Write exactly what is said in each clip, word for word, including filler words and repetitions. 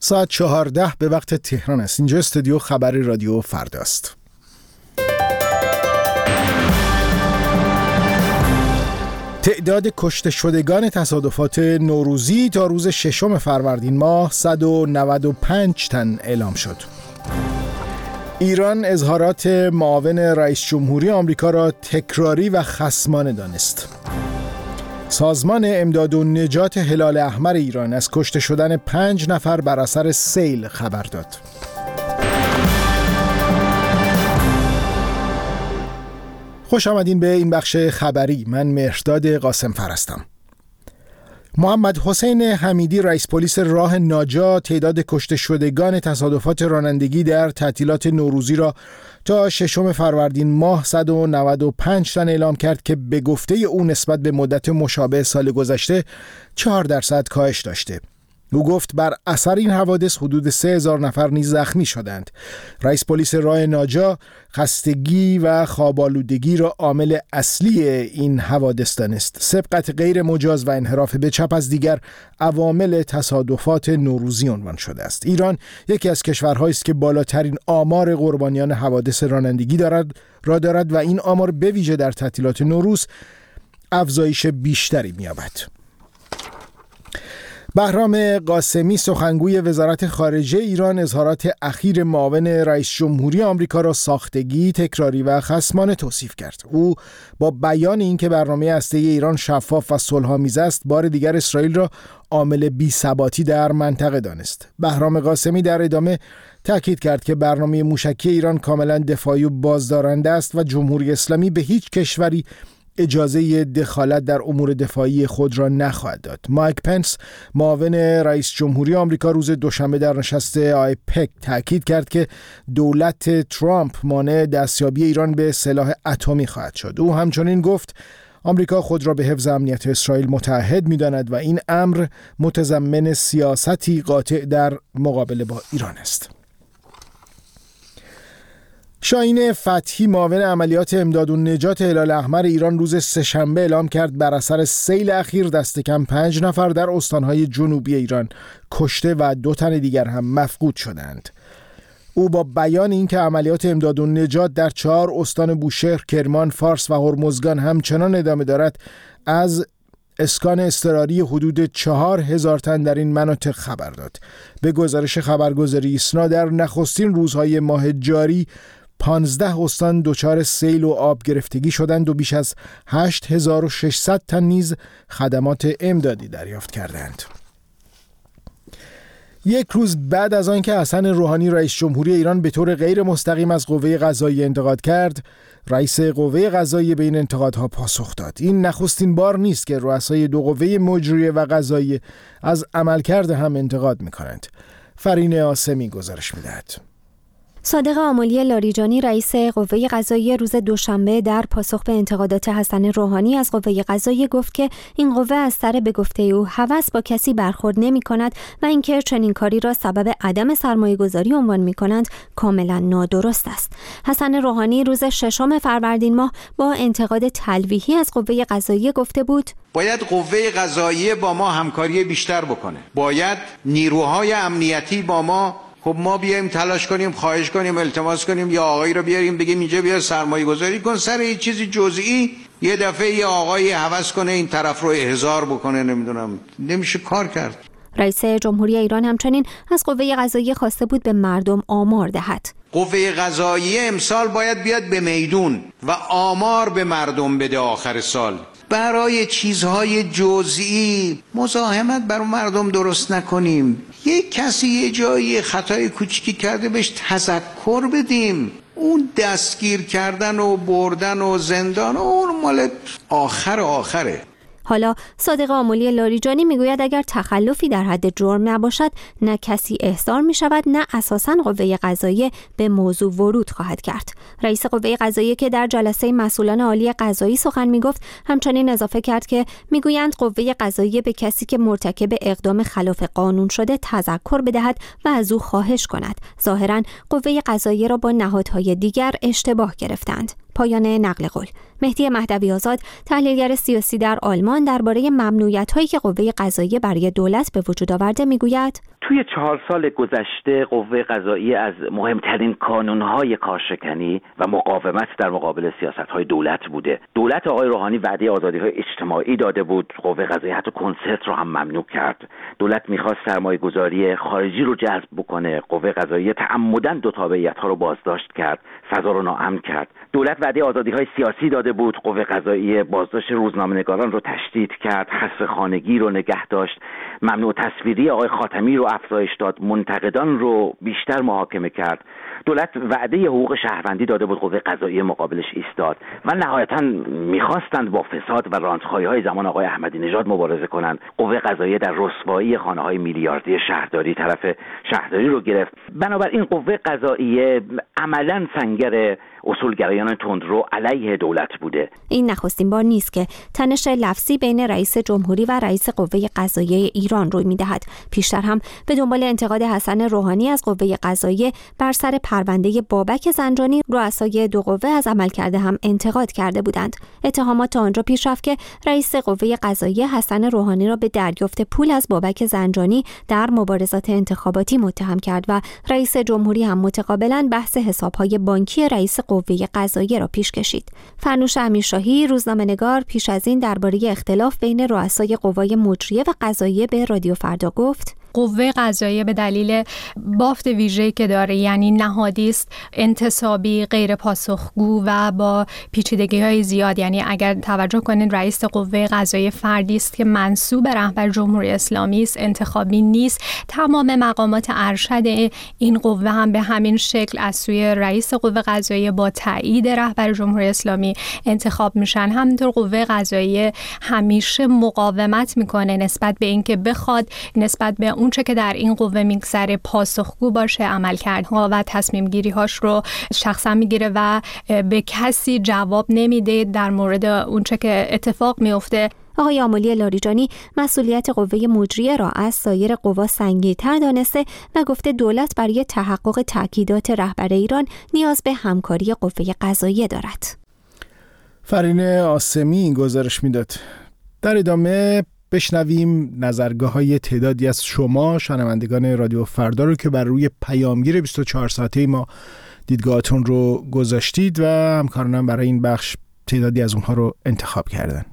ساعت چهارده به وقت تهران است. اینجا استودیو خبری رادیو فرداست. تعداد کشته شدگان تصادفات نوروزی تا روز ششم فروردین ماه صد و نود و پنج تن اعلام شد. ایران اظهارات معاون رئیس جمهوری آمریکا را تکراری و خصمانه دانست. سازمان امداد و نجات هلال احمر ایران از کشته شدن پنج نفر بر اثر سیل خبر داد. خوش آمدین به این بخش خبری. من مهرداد قاسم فر هستم. محمد حسین حمیدی رئیس پلیس راه ناجا تعداد کشته شدگان تصادفات رانندگی در تعطیلات نوروزی را تا ششم فروردین ماه صد و نود و پنج تن اعلام کرد که به گفته او نسبت به مدت مشابه سال گذشته چهار درصد کاهش داشته. او گفت بر اثر این حوادث حدود سه هزار نفر نیز زخمی شدند. رئیس پلیس راه ناجا خستگی و خواب‌آلودگی را عامل اصلی این حوادث دانست. سبقت غیر مجاز و انحراف به چپ از دیگر عوامل تصادفات نوروزی عنوان شده است. ایران یکی از کشورهایی است که بالاترین آمار قربانیان حوادث رانندگی دارد را دارد و این آمار به ویژه در تعطیلات نوروز افزایش بیشتری می‌یابد. بهرام قاسمی سخنگوی وزارت خارجه ایران اظهارات اخیر معاون رئیس جمهوری آمریکا را ساختگی، تکراری و خصمانه توصیف کرد. او با بیان اینکه برنامه هسته‌ای ایران شفاف و صلح‌آمیز است، بار دیگر اسرائیل را عامل بی‌ثباتی در منطقه دانست. بهرام قاسمی در ادامه تاکید کرد که برنامه موشکی ایران کاملا دفاعی و بازدارنده است و جمهوری اسلامی به هیچ کشوری اجازه دخالت در امور دفاعی خود را نخواهد داد. مایک پنس معاون رئیس جمهوری آمریکا روز دوشنبه در نشست آیپک تاکید کرد که دولت ترامپ مانع دستیابی ایران به سلاح اتمی خواهد شد. او همچنین گفت آمریکا خود را به حفظ امنیت اسرائیل متعهد می‌داند و این امر متضمن سیاستی قاطع در مقابله با ایران است. شاهین فتحی معاون عملیات امداد و نجات هلال احمر ایران روز سه‌شنبه اعلام کرد بر اثر سیل اخیر دست کم پنج نفر در استانهای جنوبی ایران کشته و دو تن دیگر هم مفقود شدند. او با بیان اینکه عملیات امداد و نجات در چهار استان بوشهر، کرمان، فارس و هرمزگان همچنان ادامه دارد، از اسکان اضطراری حدود چهار هزار تن در این مناطق خبر داد. به گزارش خبرگزاری ایسنا در نخستین روزهای ماه جاری پانزده استان دچار سیل و آب گرفتگی شدند و بیش از هشت هزار و ششصد تن نیز خدمات امدادی دریافت کردند. یک روز بعد از آنکه حسن روحانی رئیس جمهوری ایران به طور غیر مستقیم از قوه قضاییه انتقاد کرد، رئیس قوه قضاییه به این انتقادها پاسخ داد. این نخستین بار نیست که رؤسای دو قوه مجریه و قضاییه از عملکرد هم انتقاد می‌کنند. فرین عاصمی گزارش می‌دهد. صادق آملی لاریجانی رئیس قوه قضاییه روز دوشنبه در پاسخ به انتقادات حسن روحانی از قوه قضاییه گفت که این قوه از سر به گفته او هوس با کسی برخورد نمی کند و اینکه چنین کاری را سبب عدم سرمایه گذاری عنوان می کنند کاملا نادرست است. حسن روحانی روز ششم فروردین ماه با انتقاد تلویحی از قوه قضاییه گفته بود باید قوه قضاییه با ما همکاری بیشتر بکنه. باید نیروهای امنیتی با ما خب ما بیایم تلاش کنیم، خواهش کنیم، التماس کنیم یا آقایی رو بیاریم بگیم اینجا بیا سرمایه گذاری کن سر یه چیزی جزئی، یه دفعه یه آقایی هوس کنه این طرف رو احضار بکنه، نمیدونم نمیشه کار کرد. رئیس جمهوری ایران همچنین از قوه قضاییه خواسته بود به مردم آمار دهد. قوه قضاییه امسال باید بیاد به میدون و آمار به مردم بده آخر سال. برای چیزهای جزئی مزاحمت بر مردم درست نکنیم. یک کسی یه جایی خطای کوچیکی کرده بهش تذکر بدیم. اون دستگیر کردن و بردن و زندان اون مال آخر آخره. حالا صادق آملی لاریجانی میگوید اگر تخلفی در حد جرم نباشد نه کسی احضار می شود نه اساساً قوه قضاییه به موضوع ورود خواهد کرد. رئیس قوه قضاییه که در جلسه مسئولان عالی قضایی سخن می گفت همچنین اضافه کرد که میگویند قوه قضاییه به کسی که مرتکب اقدام خلاف قانون شده تذکر بدهد و از او خواهش کند. ظاهراً قوه قضاییه را با نهادهای دیگر اشتباه گرفتند. پایان نقل قول. مهدی مهدوی آزاد، تحلیلگر سیاسی در آلمان، درباره ممنوعیت‌هایی که قوه قضاییه برای دولت به وجود آورده میگوید: توی چهار سال گذشته قوه قضاییه از مهمترین کانونهای کارشکنی و مقاومت در مقابل سیاست‌های دولت بوده. دولت آقای روحانی وعده آزادی‌های اجتماعی داده بود، قوه قضاییه حتی کنسرت رو هم ممنوع کرد. دولت می‌خواست سرمایه‌گذاری خارجی رو جذب بکنه، قوه قضاییه تعمداً دو تابعیت‌ها رو بازداشت کرد، فضا رو ناامن کرد. دولت وعده آزادی‌های سیاسی داده بود، قوه قضاییه بازداشت روزنامه‌نگاران رو تشدید کرد، حبس خانگی رو نگه داشت، ممنوع تصویری آقای خاتمی رو افزایش داد، منتقدان رو بیشتر محاکمه کرد. دولت وعده حقوق شهروندی داده بود، قوه قضاییه مقابلش ایستاد و نهایتاً می‌خواستند با فساد و رانت‌خواهی‌های زمان آقای احمدی نژاد مبارزه کنند. قوه قضاییه در رسوایی خانه‌های میلیاردی شهرداری طرف شهرداری رو گرفت. بنابراین قوه قضاییه عملاً سنگر اصولگرایان تندرو علیه دولت بوده. این نخستین بار نیست که تنش لفظی بین رئیس جمهوری و رئیس قوه قضاییه ایران روی می‌دهد. پیشتر هم به دنبال انتقاد حسن روحانی از قوه قضاییه بر سر پرونده بابک زنجانی، رؤسای دو قوه از عملکرد هم انتقاد کرده بودند. اتهامات تا آنجا پیش رفت که رئیس قوه قضاییه حسن روحانی را به دریافت پول از بابک زنجانی در مبارزات انتخاباتی متهم کرد و رئیس جمهوری هم متقابلاً بحث حساب‌های بانکی رئیس قوه قضاییه را پیش کشید. فرنوش امیرشاهی، روزنامه‌نگار، پیش از این درباره اختلاف بین رؤسای قوای مجریه و قضاییه به رادیو فردا گفت: قوه قضاییه به دلیل بافت ویژه‌ای که داره، یعنی نهادی است انتصابی، غیر پاسخگو و با پیچیدگی‌های زیاد. یعنی اگر توجه کنید رئیس قوه قضاییه فردی است که منسوب به رهبر جمهوری اسلامی است، انتخابی نیست. تمام مقامات ارشد این قوه هم به همین شکل از سوی رئیس قوه قضاییه با تایید رهبر جمهوری اسلامی انتخاب میشن. همینطور قوه قضاییه همیشه مقاومت میکنه نسبت به اینکه بخواد نسبت به اونچه که در این قوه میگذره پاسخگو باشه، عملکردها و تصمیم گیری هاش رو شخصا میگیره و به کسی جواب نمیده در مورد اونچه که اتفاق میفته. آقای آملی لاریجانی مسئولیت قوه مجریه را از سایر قوا سنگین‌تر دانسته و گفته دولت برای تحقق تاکیدات رهبر ایران نیاز به همکاری قوه قضاییه دارد. فرین آسمی این گزارش میداد. در ادامه بشنویم نظرگاه‌های تعدادی از شما شنوندگان رادیو فردا رو که بر روی پیامگیر بیست و چهار ساعته ما دیدگاهاتون رو گذاشتید و همکارانم برای این بخش تعدادی از اونها رو انتخاب کردن.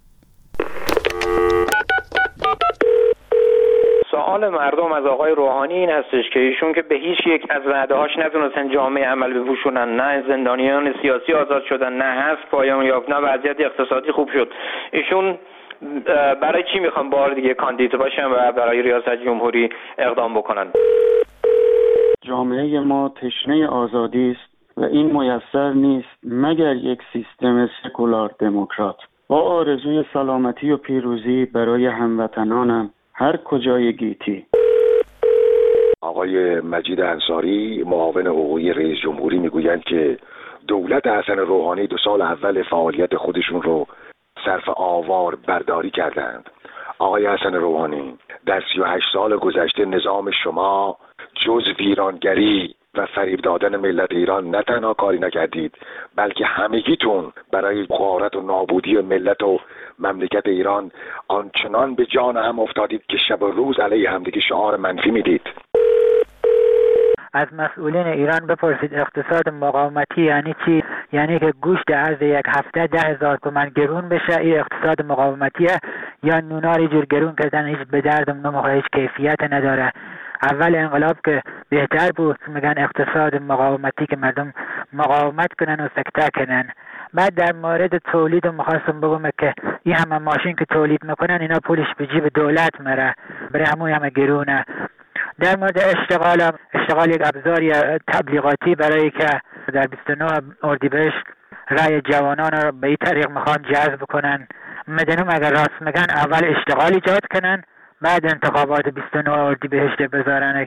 سوال مردم از آقای روحانی این هستش که ایشون که به هیچ یک از وعده‌هاش نتونستن جامعه عمل بپوشونن، نه زندانیان سیاسی آزاد شدن، نه حذف پایان یافت، نه وضعیت اقتصادی خوب شد. ایشون برای چی میخوان بار دیگه کاندید باشن و برای ریاست جمهوری اقدام بکنن؟ جامعه ما تشنه آزادی است و این میسر نیست مگر یک سیستم سکولار دموکرات. با آرزوی سلامتی و پیروزی برای هموطنانم هر کجای گیتی. آقای مجید انصاری معاون حقوقی رئیس جمهوری میگویند که دولت حسن روحانی دو سال اول فعالیت خودشون رو صرف آوار برداری کردند. آقای حسن روحانی، در سی و هشت سال گذشته نظام شما جز ویرانگری و فریب دادن ملت ایران نه تنها کاری نکردید، بلکه همگیتون برای غارت و نابودی ملت و مملکت ایران آنچنان به جان هم افتادید که شب و روز علیه همدیگه شعار منفی میدید. از مسئولین ایران بپرسید اقتصاد مقاومتی یعنی چی؟ یعنی که گوشت عرض یک هفته ده هزار تومان گرون بشه، این اقتصاد مقاومتیه؟ یا نوناری جور گرون کردن هیچ به دردم نمیخوره، هیچ کیفیت نداره؟ اول انقلاب که بهتر بود، میگن اقتصاد مقاومتی که مردم مقاومت کنن و سکته کنن. بعد در مورد تولید میخواستم بگم که این همه ماشین که تولید میکنن اینا پولش به جیب دولت میره، برای همون همه گرونه. در مورد اشتغال، اشتغال یک ابزاری تبلیغاتی برای که در بیست و نه اردیبهشت رای جوانان رو به این طریق میخوان جذب کنن. مدنم اگر راست میگن اول اشتغال ایجاد کنن، بعد انتخابات بیست و نه اردیبهشت بذارن.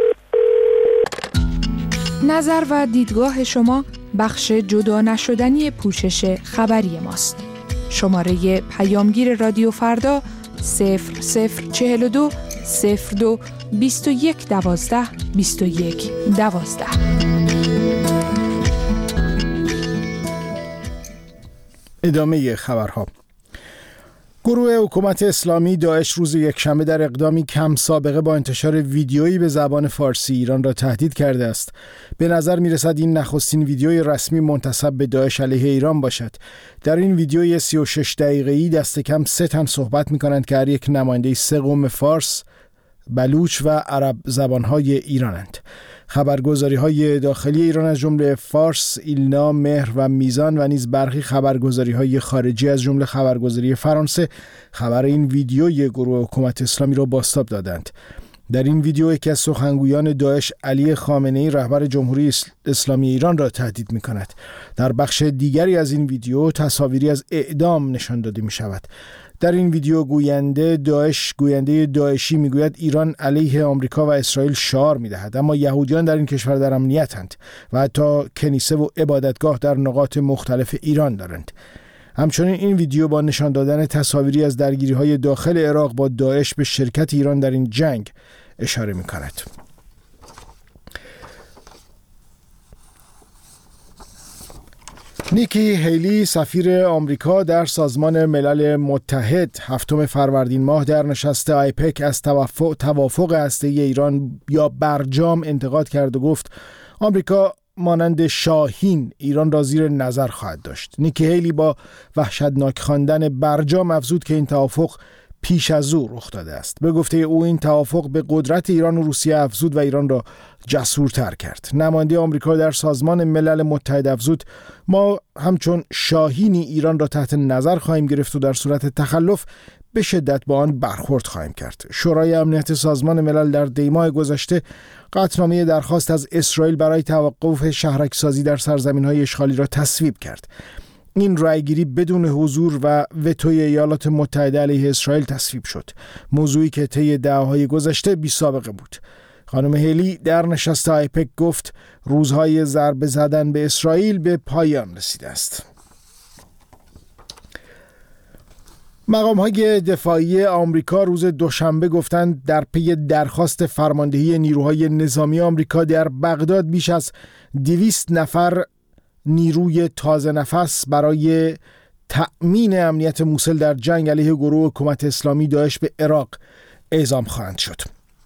نظر و دیدگاه شما بخش جدا نشدنی پوشش خبری ماست. شماره پیامگیر رادیو فردا صفر صفر چهل و دو صفر دو بیست و یک دوازده بیست و یک دوازده. ادامه خبرها. گروه حکومت اسلامی داعش روز یکشنبه در اقدامی کم سابقه با انتشار ویدیویی به زبان فارسی ایران را تهدید کرده است. به نظر می رسد این نخستین ویدیوی رسمی منتسب به داعش علیه ایران باشد. در این ویدیوی سی و شش دقیقه‌ای دست کم سه تن صحبت می کنند که هر یک نماینده سه قوم فارس، بلوچ و عرب زبانهای ایرانند. خبرگزاری‌های داخلی ایران از جمله فارس، ایلنا، مهر و میزان و نیز برخی خبرگزاری‌های خارجی از جمله خبرگزاری فرانسه خبر این ویدیوی گروه حکومت اسلامی را بازتاب دادند. در این ویدیو یکی از سخنگویان داعش علی خامنه‌ای رهبر جمهوری اسلامی ایران را تهدید می‌کند. در بخش دیگری از این ویدیو تصاویری از اعدام نشان داده می‌شود. در این ویدیو گوینده داعش گوینده داعشی میگوید ایران علیه آمریکا و اسرائیل شعار میدهد، اما یهودیان در این کشور در امنیتند و حتی کنیسه و عبادتگاه در نقاط مختلف ایران دارند. همچنین این ویدیو با نشان دادن تصاویری از درگیری‌های داخل عراق با داعش به شرکت ایران در این جنگ اشاره می‌کند. نیکی هیلی سفیر آمریکا در سازمان ملل متحد هفتم فروردین ماه در نشست آیپک از توافق توافق هسته‌ای ایران یا برجام انتقاد کرد و گفت آمریکا مانند شاهین ایران را زیر نظر خواهد داشت. نیکی هیلی با وحشتناک خواندن برجام افزود که این توافق پیش از او رخ داده است. به گفته او این توافق به قدرت ایران و روسیه افزود و ایران را جسورتر کرد. نماینده آمریکا در سازمان ملل متحد افزود ما همچون شاهینی ایران را تحت نظر خواهیم گرفت و در صورت تخلف به شدت با آن برخورد خواهیم کرد. شورای امنیت سازمان ملل در دیماه گذشته قطعنامه درخواست از اسرائیل برای توقف شهرک‌سازی در سرزمین‌های اشغالی را تصویب کرد. این رأیگیری بدون حضور و وتوی ایالات متحده علیه اسرائیل تصویب شد، موضوعی که طی دهه‌های گذشته بی سابقه بود. خانم هیلی در نشست آیپک گفت روزهای ضربه زدن به اسرائیل به پایان رسیده است. مقام‌های دفاعی آمریکا روز دوشنبه گفتند در پی درخواست فرماندهی نیروهای نظامی آمریکا در بغداد بیش از دویست نفر نیروی تازه نفس برای تأمین امنیت موصل در جنگ علیه گروه حکومت اسلامی داعش به عراق اعزام خواهند شد.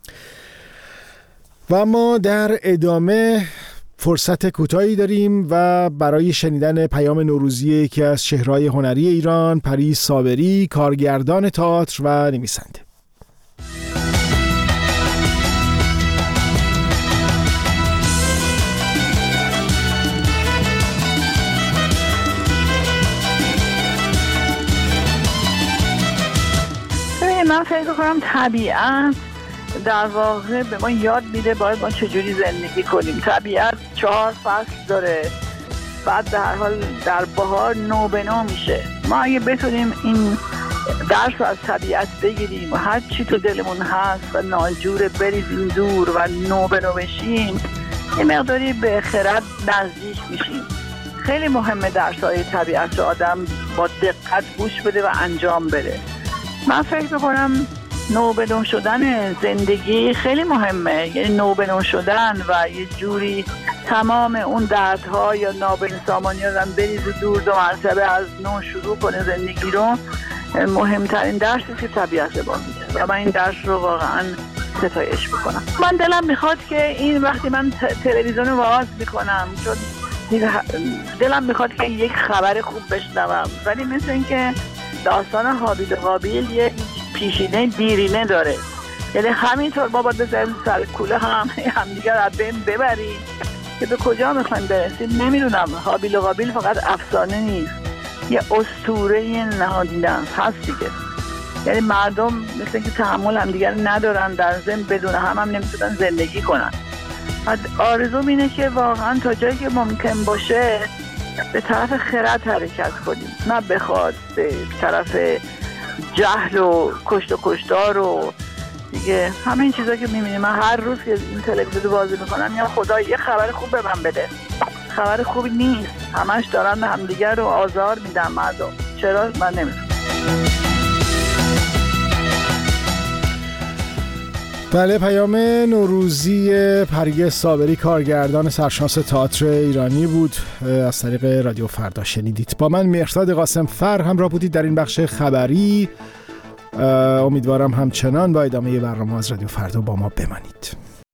و ما در ادامه فرصت کوتاهی داریم و برای شنیدن پیام نوروزی یکی از چهره‌های هنری ایران، پری صابری، کارگردان تئاتر و نویسنده. من فکر کنم طبیعت در واقع به ما یاد میده باید ما چجوری زندگی کنیم. طبیعت چهار فصل داره، بعد در هر حال در بهار نو به نو میشه. ما اگه بتونیم این درس از طبیعت بگیریم و هر چی تو دلمون هست و ناجور بریزیم دور و نو به نو بشیم، یه مقداری به خرد نزدیک میشیم. خیلی مهمه درس‌های طبیعت رو آدم با دقت گوش بده و انجام بده. من فکر میکنم نو به نو شدن زندگی خیلی مهمه، یعنی نو به نو شدن و یه جوری تمام اون دردها یا نابنسامانی ها رو بریز دور، دو مرتبه از نو شروع کنه زندگی رو. مهمترین درسی که طبیعت با میده و من این درس رو واقعا ستایش میکنم. من دلم میخواد که این وقتی من تلویزیون رو باز میکنم، چون دلم میخواد که یک خبر خوب بشنوم، ولی مثل این که داستان هابیل و قابیل یه پیشینه دیرینه داره، یعنی همینطور ما باید بذاریم سر کوله هم همدیگر رو بین ببریم که به کجا میخوایم برسیم. نمیدونم، هابیل و قابیل فقط افسانه نیست، یه اسطوره نهادینه هست دیگه. یعنی مردم مثل اینکه تحمل همدیگر ندارن، در ضمن بدون هم هم نمیتونن زندگی کنن. آرزوم اینه که واقعا تا جایی که ممکن باشه به طرف خرد حرکت کنیم، نه بخواد به طرف جهل و کشت و کشتار و دیگه همه این چیزا که میبینیم. من هر روز که این تلویزیون بازی میکنم یا خدا یه خبر خوب به من بده، خبر خوبی نیست، همش دارن همدیگر رو آزار میدن مردم. چرا؟ من نمیدونم. بله، پیام نوروزی پری صابری کارگردان سرشناس تئاتر ایرانی بود، از طریق رادیو فردا شنیدید. با من مهرداد قاسم فر همراه بودید در این بخش خبری. امیدوارم همچنان با ادامه برنامه از رادیو فردا با ما بمانید.